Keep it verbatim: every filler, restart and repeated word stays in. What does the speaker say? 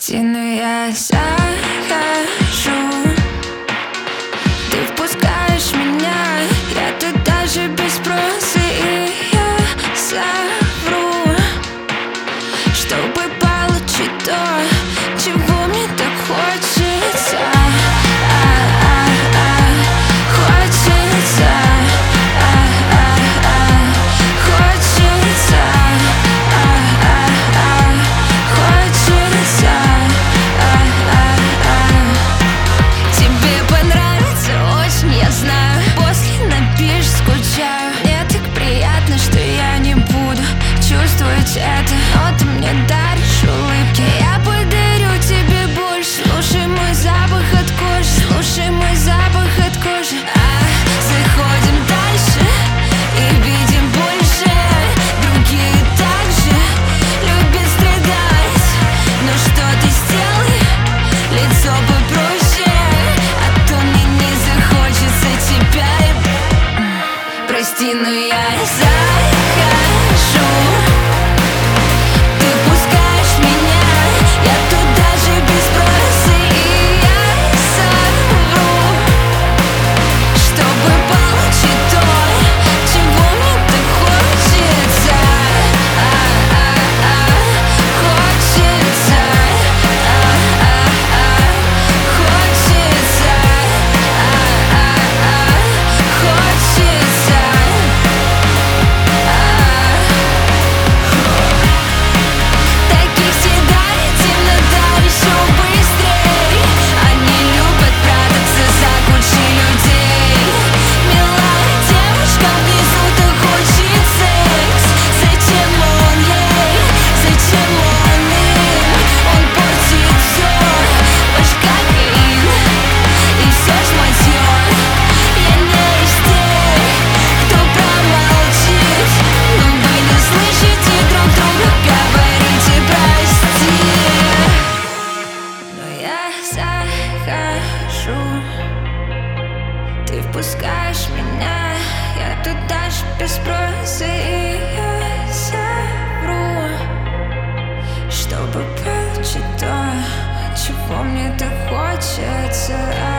Прости, но я захожу. Ты впускаешь меня, я тут даже без спроса, и я совру, чтобы получить то, чего мне так хочется. Хочется, хочется, хочется. Тебе понравится очень, я знаю. После напишешь, скучаю. Мне так приятно, что я не буду чувствовать это, но ты мне даришь улыбки. Я подарю тебе больше. Слушай мой запах от кожи, слушай мой запах от кожи. А, заходим дальше и видим больше. Другие также любят страдать, но что ты сделай, лицо попроще, а то мне не захочется тебя. Прости, но я захожу. Ты пускаешь меня, я тут даже без спроса, и я совру, чтобы получить то, чего мне так хочется. Хочется, хочется, хочется. Таких всегда темнота еще быстрей. Они любят прятаться за кучей людей. Милая девушка внизу, так хочет секс. Зачем он ей? Зачем он им? Он портит все, ваш кофеин и все шматье. Я не из тех, кто промолчит, но вы не слышите друг друга, говорите прости. Но я захожу. Ты впускаешь меня, я тут даже без спроса, и я совру, чтобы получить то, чего мне так хочется.